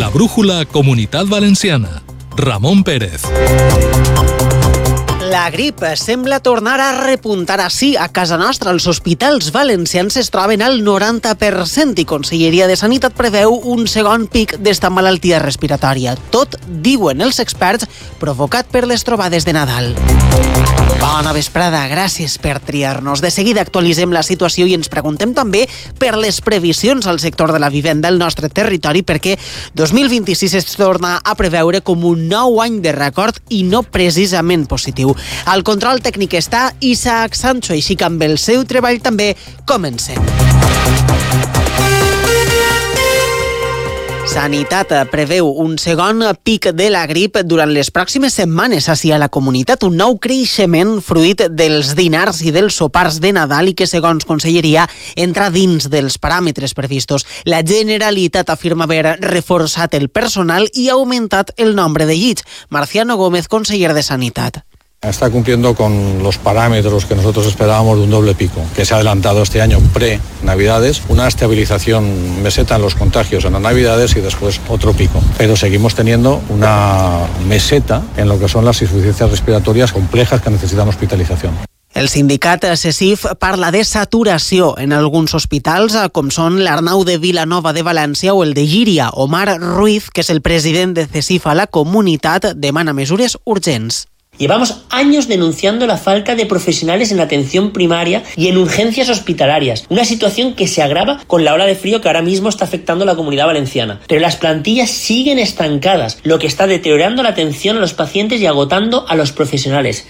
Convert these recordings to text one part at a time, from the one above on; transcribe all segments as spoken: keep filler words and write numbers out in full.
La brújula Comunitat Valenciana. Ramon Pérez. La grip sembla tornar a repuntar així a casa nostra. Els hospitals valencians es troben al noranta per cent i Conselleria de Sanitat preveu un segon pic d'esta malaltia respiratòria. Tot, diuen els experts, provocat per les trobades de Nadal. Bona vesprada, gràcies per triar-nos. De seguida actualitzem la situació i ens preguntem també per les previsions al sector de la vivenda al nostre territori, perquè dos mil vint-i-sis es torna a preveure com un nou any de rècord i no precisament positiu. Al control tècnic està Isaac Sancho, així que amb el seu treball també comencem. Sanitat preveu un segon pic de la grip durant les pròximes setmanes així a la comunitat, un nou creixement fruit dels dinars i dels sopars de Nadal i que, segons Conselleria, entra dins dels paràmetres previstos. La Generalitat afirma haver reforçat el personal i ha augmentat el nombre de llits. Marciano Gómez, conseller de Sanitat. Está cumpliendo con los parámetros que nosotros esperábamos de un doble pico, que se ha adelantado este año pre-Navidades, una estabilización meseta en los contagios en las Navidades y después otro pico. Pero seguimos teniendo una meseta en lo que son las insuficiencias respiratorias complejas que necesitan hospitalización. El sindicat CESIF parla de saturació en alguns hospitals, com són l'Arnau de Vilanova de València o el de Llíria. Omar Ruiz, que és el president de CESIF a la comunitat, demana mesures urgents. Llevamos años denunciando la falta de profesionales en la atención primaria y en urgencias hospitalarias, una situación que se agrava con la ola de frío que ahora mismo está afectando a la Comunidad Valenciana. Pero las plantillas siguen estancadas, lo que está deteriorando la atención a los pacientes y agotando a los profesionales.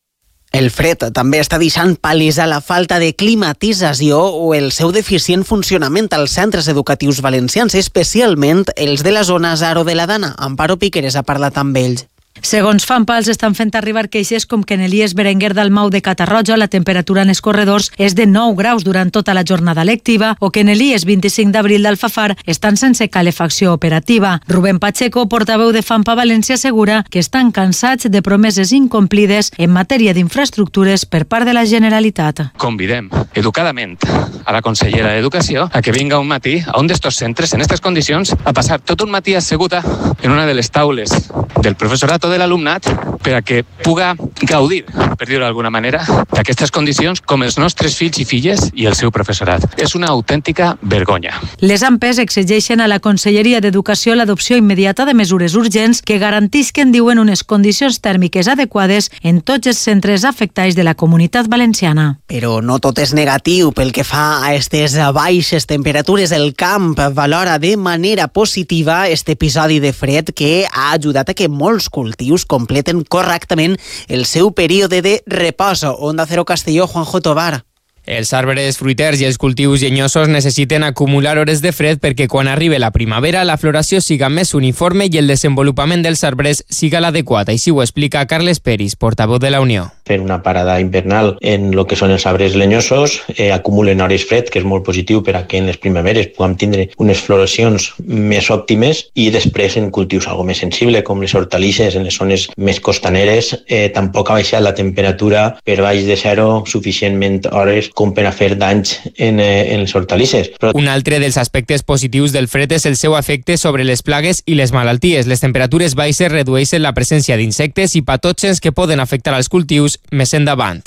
El fred també està deixant palesa la falta de climatització o el seu deficient funcionament als centres educatius valencians, especialment els de la zona Zaro de la Dana. Amparo Piqueres ha parlat amb ells. Segons FAMPA, els estan fent arribar queixes com que en Elies Berenguer Dalmau de Catarroja la temperatura en els corredors és de nou graus durant tota la jornada lectiva o que en Elies vint-i-cinc d'abril d'Alfafar estan sense calefacció operativa. Rubén Pacheco, portaveu de FAMPA València, assegura que estan cansats de promeses incomplides en matèria d'infraestructures per part de la Generalitat. Convidem educadament a la consellera d'Educació a que vinga un matí a un d'estos centres en aquestes condicions a passar tot un matí asseguda en una de les taules del professorat de l'alumnat per a que puga gaudir, per dir-ho d'alguna manera, d'aquestes condicions com els nostres fills i filles i el seu professorat. És una autèntica vergonya. Les A M P E S exigeixen a la Conselleria d'Educació l'adopció immediata de mesures urgents que garantisquen, diuen, unes condicions tèrmiques adequades en tots els centres afectats de la Comunitat Valenciana. Però no tot és negatiu pel que fa a aquestes baixes temperatures. El camp valora de manera positiva este episodi de fred que ha ajudat a que molts cultius completen correctament el seu període de repòs. Onda Cero Castelló, Juanjo Tobar. Els arbres fruiters i els cultius llenyosos necessiten acumular hores de fred perquè quan arribi la primavera la floració siga més uniforme i el desenvolupament dels arbres siga l'adequat. Així ho explica Carles Peris, portaveu de la Unió. Fer una parada invernal en lo que són els arbres lenyosos, eh, acumulen hores fred, que és molt positiu per a que en les primaveres puguem tindre unes floracions més òptimes, i després en cultius algo més sensible, com les hortalisses en les zones més costaneres, eh, tampoc ha baixat la temperatura per baix de zero suficientment hores com per a fer danys en, eh, en les hortalisses. Però... Un altre dels aspectes positius del fred és el seu efecte sobre les plagues i les malalties. Les temperatures baixes redueixen la presència d'insectes i patògens que poden afectar als cultius més endavant.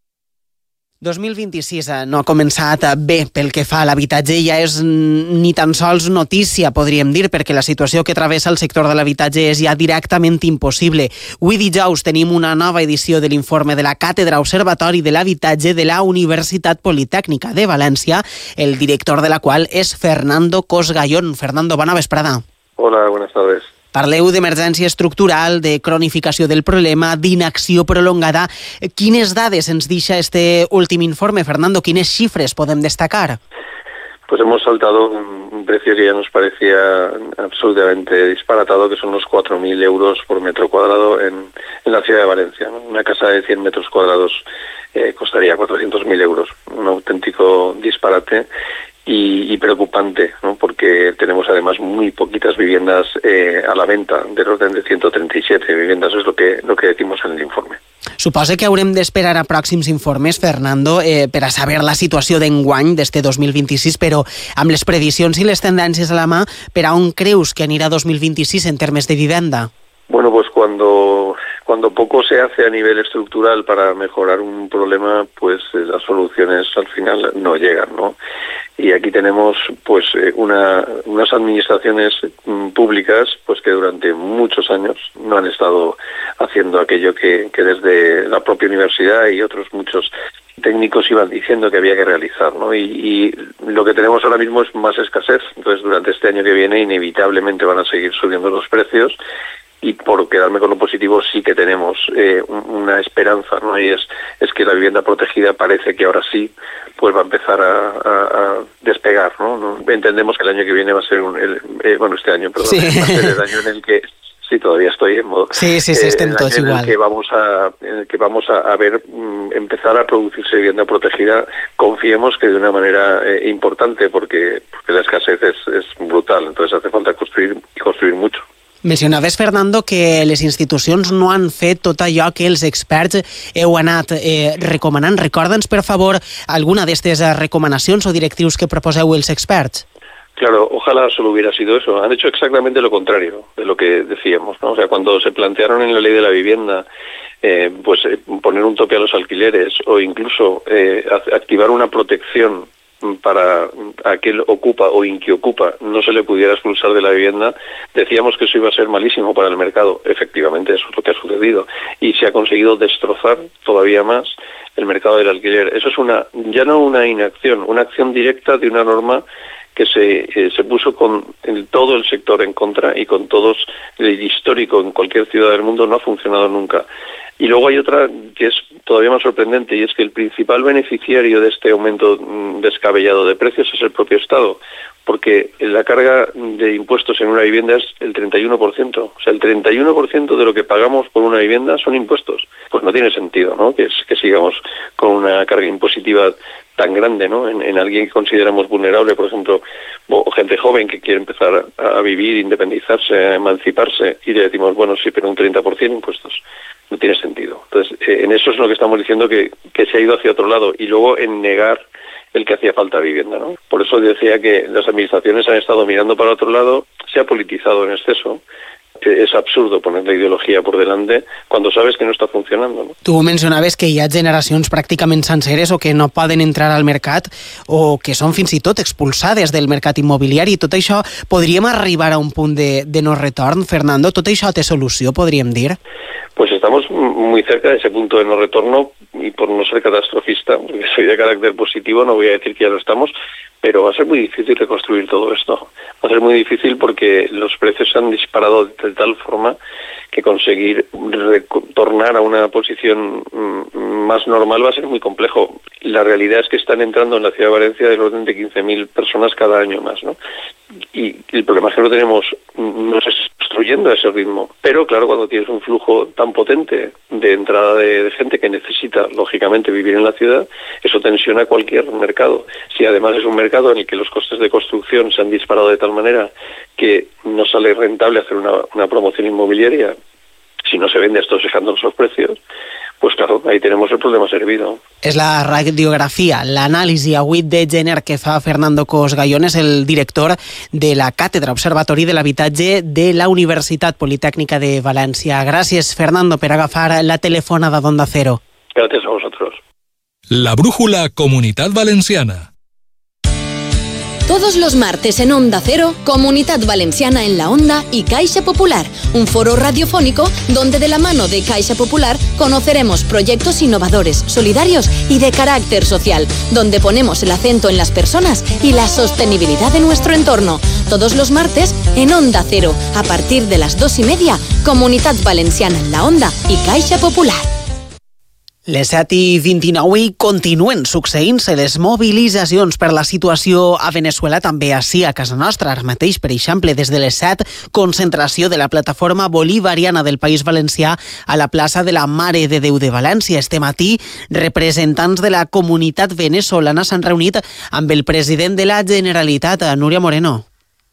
dos mil vint-i-sis no ha començat bé pel que fa a l'habitatge, ja és ni tan sols notícia, podríem dir, perquè la situació que travessa el sector de l'habitatge és ja directament impossible. Avui dijous tenim una nova edició de l'informe de la Càtedra Observatori de l'Habitatge de la Universitat Politècnica de València, el director de la qual és Fernando Cosgallón. Fernando, bona vesprada. Hola, buenas tardes. Parleu d'emergència estructural, de cronificació del problema, d'inacció prolongada. Quines dades ens deixa este últim informe, Fernando? ¿Quines xifres podem destacar? Pues hemos saltado un precio que ya nos parecía absolutamente disparatado, que son los cuatro mil euros por metro cuadrado en, en la ciudad de Valencia, ¿no? Una casa de cien metros cuadrados eh, costaría cuatrocientos mil euros. Un auténtico disparate. Y, y preocupante, ¿no? Porque tenemos además muy poquitas viviendas eh, a la venta, del orden de ciento treinta y siete viviendas, es lo que, lo que decimos en el informe. Suposa que haurem d'esperar a pròxims informes, Fernando, eh, per a saber la situació d'enguany d'este dos mil vint-i-sis, però amb les previsions i les tendències a la mà, per a on creus que anirà dos mil vint-i-sis en termes de vivenda? Bueno, pues cuando, cuando poco se hace a nivel estructural para mejorar un problema, pues eh, las soluciones al final no llegan, ¿no? Y aquí tenemos pues eh, una, unas administraciones mm, públicas pues que durante muchos años no han estado haciendo aquello que, que desde la propia universidad y otros muchos técnicos iban diciendo que había que realizar, ¿no? Y, y lo que tenemos ahora mismo es más escasez. Entonces, durante este año que viene inevitablemente van a seguir subiendo los precios. Y por quedarme con lo positivo sí que tenemos eh, una esperanza, ¿no? Y es, es que la vivienda protegida parece que ahora sí pues va a empezar a, a, a despegar, ¿no? ¿no? Entendemos que el año que viene va a ser un, el, eh, bueno, este año, perdón, sí. va a ser el año en el que sí, todavía estoy en modo. Sí, sí, sí, estem eh, tots en igual. el que vamos a, en el que vamos a, a ver mm, empezar a producirse vivienda protegida, confiemos que de una manera eh, importante, porque, porque la escasez es, es brutal, entonces hace falta construir y construir mucho. Mencionaves, Fernando, que les institucions no han fet tot allò que els experts heu anat eh, recomanant. Recorda'ns, per favor, alguna d'aquestes recomanacions o directrius que proposeu els experts. Claro, ojalá solo hubiera sido eso. Han hecho exactamente lo contrario de lo que decíamos, ¿no? O sea, cuando se plantearon en la ley de la vivienda eh, pues eh, poner un tope a los alquileres o incluso eh, activar una protección para aquel ocupa o inquiocupa no se le pudiera expulsar de la vivienda, decíamos que eso iba a ser malísimo para el mercado. Efectivamente, eso es lo que ha sucedido. Y se ha conseguido destrozar todavía más el mercado del alquiler. Eso es una, ya no una inacción, una acción directa de una norma que se, eh, se puso con el, todo el sector en contra y con todos el histórico en cualquier ciudad del mundo no ha funcionado nunca. Y luego hay otra que es todavía más sorprendente, y es que el principal beneficiario de este aumento descabellado de precios es el propio Estado, porque la carga de impuestos en una vivienda es el treinta y uno por ciento. O sea, el treinta y uno por ciento de lo que pagamos por una vivienda son impuestos. Pues no tiene sentido, ¿no?, que, que sigamos con una carga impositiva tan grande, ¿no?, en, en alguien que consideramos vulnerable, por ejemplo, o gente joven que quiere empezar a, a vivir, independizarse, a emanciparse, y le decimos, bueno, sí, pero un treinta por ciento impuestos. No tiene sentido. Entonces, eh, en eso es lo que estamos diciendo, que, que se ha ido hacia otro lado, y luego en negar el que hacía falta vivienda, ¿no? Por eso decía que las administraciones han estado mirando para otro lado, se ha politizado en exceso. Es absurdo poner la ideologia por delante cuando sabes que no està funcionant, no? Tu mencionaves que hi ha generacions pràcticament senceres o que no poden entrar al mercat o que són fins i tot expulsades del mercat immobiliari. Tot això, podríem arribar a un punt de, de no retorn, Fernando? Tot això té solució, podríem dir? Pues estamos muy cerca de ese punto de no retorno, y por no ser catastrofista, porque soy de carácter positivo, no voy a decir que ya lo estamos, pero va a ser muy difícil reconstruir todo esto. Va a ser muy difícil porque los precios se han disparado de tal forma que conseguir retornar a una posición más normal va a ser muy complejo. La realidad es que están entrando en la ciudad de Valencia del orden de quince mil personas cada año más, ¿no? Y el problema es que no tenemos, no se está construyendo a ese ritmo. Pero claro, cuando tienes un flujo tan potente de entrada de, de gente que necesita, lógicamente, vivir en la ciudad, eso tensiona cualquier mercado. Si además es un mercado en el que los costes de construcción se han disparado de tal manera que no sale rentable hacer una, una promoción inmobiliaria, si no se vende esto fijando los precios, pues claro, ahí tenemos el problema servido. És la radiografia, l'anàlisi a vuit de gener que fa Fernando Cosgallón, és el director de la Càtedra Observatori de l'Habitatge de la Universitat Politècnica de València. Gràcies, Fernando, per agafar la telefonada d'Onda Cero. Gracias a vosotros. La Brújula Comunitat Valenciana. Todos los martes en Onda Cero, Comunidad Valenciana en la Onda y Caixa Popular, un foro radiofónico donde de la mano de Caixa Popular conoceremos proyectos innovadores, solidarios y de carácter social, donde ponemos el acento en las personas y la sostenibilidad de nuestro entorno. Todos los martes en Onda Cero, a partir de las dos y media, Comunidad Valenciana en la Onda y Caixa Popular. Les set i vint-i-nou i continuen succeint-se les mobilitzacions per la situació a Veneçuela, també així a casa nostra. Ara mateix, per exemple, des de les set, concentració de la plataforma bolivariana del País Valencià a la plaça de la Mare de Déu de València. Este matí, representants de la comunitat venezolana s'han reunit amb el president de la Generalitat, Núria Moreno.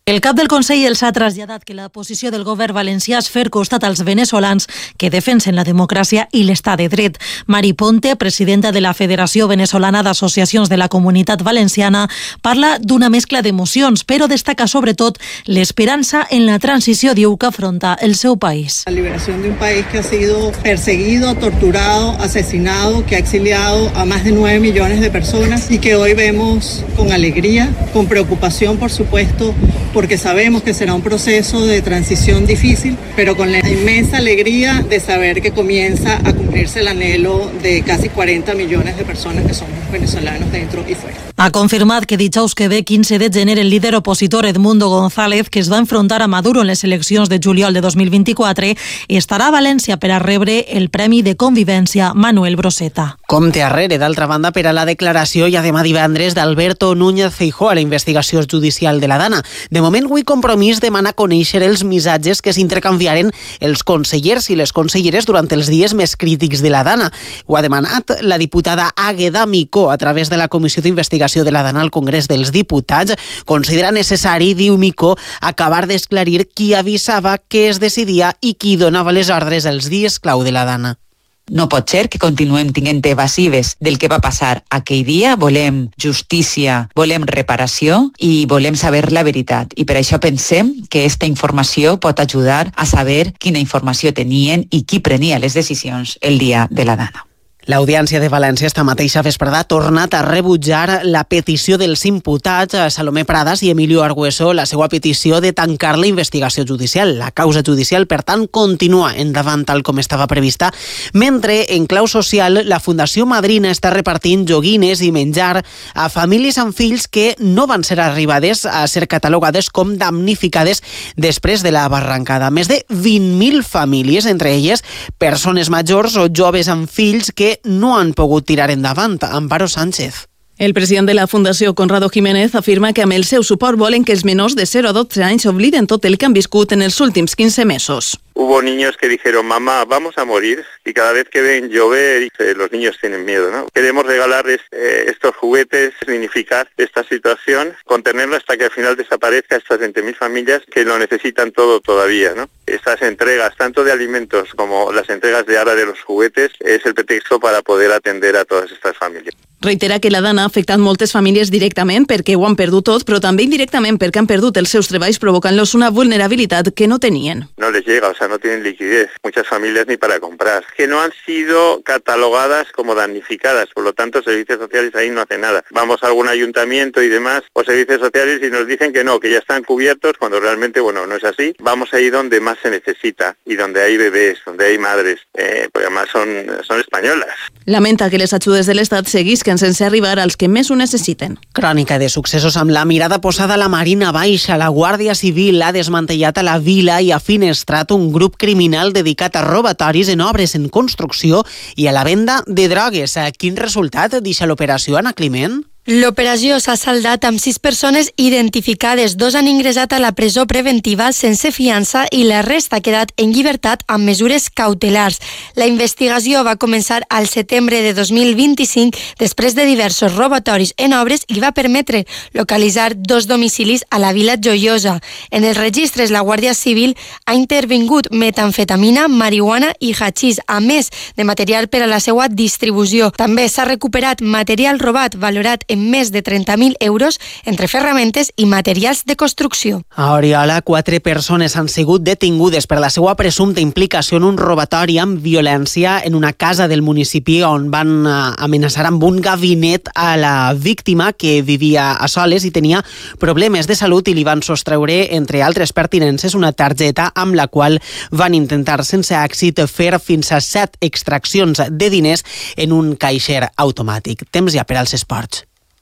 El cap del Consell els ha traslladat que la posició del govern valencià és fer costat als veneçolans que defensen la democràcia i l'estat de dret. Mari Ponte, presidenta de la Federació Venezolana d'Associacions de la Comunitat Valenciana, parla d'una mescla d'emocions, però destaca sobretot l'esperanza en la transició, diu, que afronta el seu país. La liberación de un país que ha sido perseguido, torturado, asesinado, que ha exiliado a más de nueve millones de personas y que hoy vemos con alegría, con preocupación, por supuesto, porque sabemos que será un proceso de transición difícil, pero con la inmensa alegría de saber que comienza a cumplirse el anhelo de casi cuarenta millones de personas que somos venezolanos dentro y fuera. Ha confirmat que dijous que ve quinze de gener el líder opositor Edmundo González, que es va enfrontar a Maduro en les eleccions de juliol de dos mil vint-i-quatre, estarà a València per a rebre el Premi de Convivència Manuel Broseta. Compte arrere, d'altra banda, per a la declaració ja demà divendres d'Alberto Núñez Feijóo a la investigació judicial de la Dana. De moment, avui Compromís demana conèixer els missatges que s'intercanviaren els consellers i les conselleres durant els dies més crítics de la Dana. Ho ha demanat la diputada Águeda Micó a través de la Comissió d'Investigació de la Dana al Congrés dels Diputats. Considera necessari, diu Micó, acabar d'esclarir qui avisava, què es decidia i qui donava les ordres els dies clau de la Dana. No pot ser que continuem tinguent evasives del que va passar aquell dia. Volem justícia, volem reparació i volem saber la veritat. I per això pensem que aquesta informació pot ajudar a saber quina informació tenien i qui prenia les decisions el dia de la Dana. L'Audiència de València esta mateixa vesprada ha tornat a rebutjar la petició dels imputats Salomé Pradas i Emilio Argüeso, la seva petició de tancar la investigació judicial. La causa judicial, per tant, continua endavant tal com estava prevista, mentre en clau social la Fundació Madrina està repartint joguines i menjar a famílies amb fills que no van ser arribades a ser catalogades com damnificades després de la barrancada. Més de vint mil famílies, entre elles persones majors o joves amb fills que no han pogut tirar endavant. Amparo Sánchez. El president de la Fundació, Conrado Jiménez, afirma que amb el seu suport volen que els menors de cero a dotze anys obliden tot el que han viscut en els últims quinze mesos. Hubo niños que dijeron, mamá, vamos a morir, y cada vez que ven llover, eh, los niños tienen miedo, ¿no? Queremos regalarles eh, estos juguetes, dignificar esta situación, contenerlo hasta que al final desaparezca estas veinte mil familias que lo necesitan todo todavía, ¿no? Estas entregas, tanto de alimentos como las entregas de ahora de los juguetes, es el pretexto para poder atender a todas estas familias. Reitera que la Dana ha afectat moltes famílies directament perquè ho han perdut tot, però també indirectament perquè han perdut els seus treballs provocant-los una vulnerabilitat que no tenien. No les llega, o sea, no tienen liquidez, muchas familias ni para comprar, que no han sido catalogadas como damnificadas, por lo tanto servicios sociales ahí no hacen nada. Vamos a algún ayuntamiento y demás, o servicios sociales, y nos dicen que no, que ya están cubiertos, cuando realmente, bueno, no es así. Vamos ahí donde más se necesita y donde hay bebés, donde hay madres, eh, porque además son, son españolas. Lamenta que les ajudes de l'Estat seguisquen sense arribar als que més ho necessiten. Crònica de successos amb la mirada posada a la Marina Baixa. La Guàrdia Civil ha desmantellat a la Vila i ha finestrat un grup criminal dedicat a robatoris en obres en construcció i a la venda de drogues. Quin resultat deixa l'operació, Anna Climent? L'operació s'ha saldat amb sis persones identificades. Dos han ingressat a la presó preventiva sense fiança i la resta ha quedat en llibertat amb mesures cautelars. La investigació va començar al setembre de dos mil vint-i-cinc després de diversos robatoris en obres i va permetre localitzar dos domicilis a la Vila Joiosa. En els registres, la Guàrdia Civil ha intervingut metamfetamina, marihuana i hachís, a més de material per a la seva distribució. També s'ha recuperat material robat valorat en més de trenta mil euros entre ferramentes i materials de construcció. A Oriola, quatre persones han sigut detingudes per la seva presumpta implicació en un robatori amb violència en una casa del municipi on van amenaçar amb un gabinet a la víctima que vivia a soles i tenia problemes de salut i li van sostreure, entre altres pertinences, una targeta amb la qual van intentar sense èxit fer fins a set extraccions de diners en un caixer automàtic. Temps ja per als esports.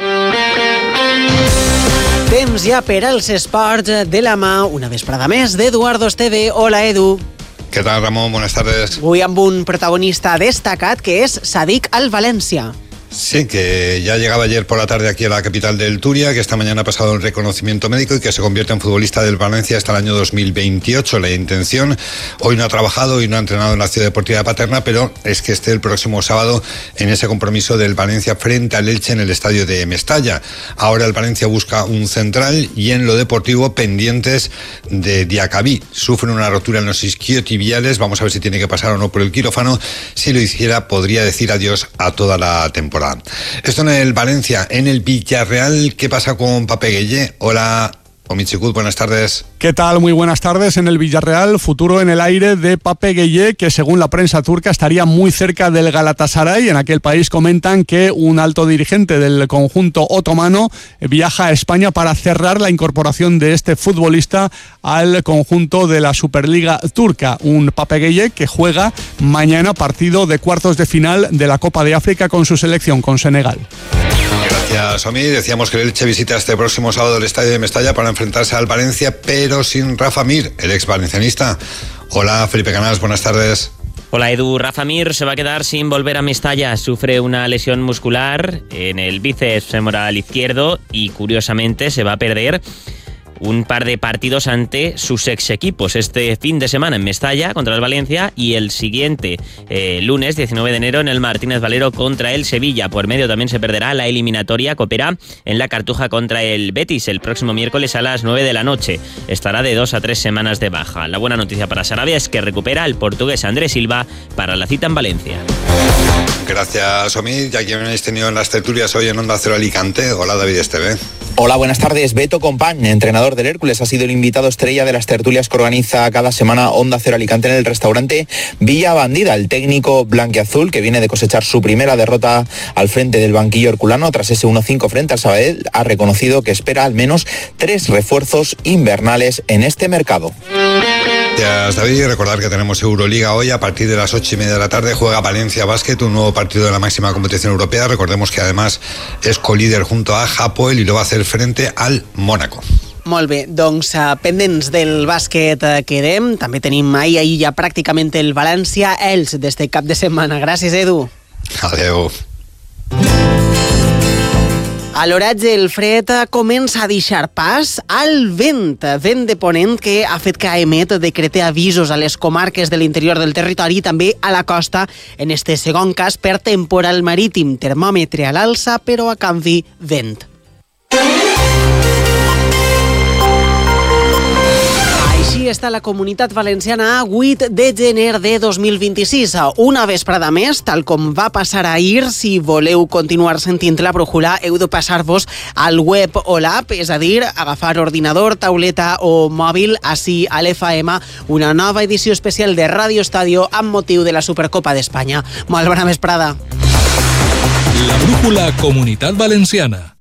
Temps ja per als esports de la mà, una vesprada més, d'Eduardo Esteve. Hola, Edu. ¿Qué tal, Ramón? Buenas tardes. Avui amb un protagonista destacat que és Sadik Al València. Sí, que ya llegaba ayer por la tarde aquí a la capital del Turia, que esta mañana ha pasado el reconocimiento médico y que se convierte en futbolista del Valencia hasta el año dos mil veintiocho. La intención, hoy no ha trabajado y no ha entrenado en la Ciudad Deportiva de Paterna, pero es que esté el próximo sábado en ese compromiso del Valencia frente al Elche en el estadio de Mestalla. Ahora el Valencia busca un central y en lo deportivo pendientes de Diacabí. Sufre una rotura en los isquiotibiales, vamos a ver si tiene que pasar o no por el quirófano. Si lo hiciera podría decir adiós a toda la temporada. Esto en el Valencia. En el Villarreal, ¿qué pasa con Pape Gueye? Hola, Omichikut, buenas tardes. ¿Qué tal? Muy buenas tardes. En el Villarreal, futuro en el aire de Pape Gueye, que según la prensa turca estaría muy cerca del Galatasaray. En aquel país comentan que un alto dirigente del conjunto otomano viaja a España para cerrar la incorporación de este futbolista al conjunto de la Superliga turca. Un Pape Gueye que juega mañana partido de cuartos de final de la Copa de África con su selección, con Senegal. Gracias, Omi. Decíamos que el Elche visita este próximo sábado el estadio de Mestalla para enfrentarse al Valencia, pero sin Rafa Mir, el ex valencianista. Hola, Felipe Canals, buenas tardes. Hola, Edu. Rafa Mir se va a quedar sin volver a Mestalla. Sufre una lesión muscular en el bíceps femoral izquierdo y, curiosamente, se va a perder un par de partidos ante sus ex equipos. Este fin de semana en Mestalla contra el Valencia y el siguiente eh, lunes diecinueve de enero en el Martínez Valero contra el Sevilla. Por medio también se perderá la eliminatoria que opera en la Cartuja contra el Betis el próximo miércoles a las nueve de la noche. Estará de dos a tres semanas de baja. La buena noticia para Sarabia es que recupera al portugués Andrés Silva para la cita en Valencia. Gracias, Omid. Ya que habéis tenido en las tertulias hoy en Onda Cero Alicante. Hola, David Esteve. Hola, buenas tardes. Beto Compañ, entrenador del Hércules, ha sido el invitado estrella de las tertulias que organiza cada semana Onda Cero Alicante en el restaurante Villa Bandida. El técnico blanquiazul, que viene de cosechar su primera derrota al frente del banquillo herculano tras ese uno cinco frente al Sabadell, ha reconocido que espera al menos tres refuerzos invernales en este mercado. Gracias, David. Recordar que tenemos Euroliga hoy a partir de las ocho y media de la tarde. Juega Valencia Basket, un nuevo partido de la máxima competición europea. Recordemos que además es colíder junto a Hapoel y lo va a hacer frente al Mónaco. Molt bé, doncs uh, pendents del bàsquet uh, quedem. També tenim ahir, ahir ja pràcticament el València-Els d'este cap de setmana. Gràcies, Edu. Adeu. A l'oratge el fred comença a deixar pas al vent, vent de ponent que ha fet que Aemet decrete avisos a les comarques de l'interior del territori i també a la costa, en este segon cas per temporal marítim, termòmetre a l'alça però a canvi vent. Així està la Comunitat Valenciana a vuit de gener de dos mil vint-i-sis. Una vesprada més, tal com va passar ahir, si voleu continuar sentint la brújula, heu de passar-vos al web o l'app, és a dir, agafar ordinador, tauleta o mòbil, així a l'F M, una nova edició especial de Ràdio Estadio amb motiu de la Supercopa d'Espanya. Molt bona vesprada. La brújula Comunitat Valenciana.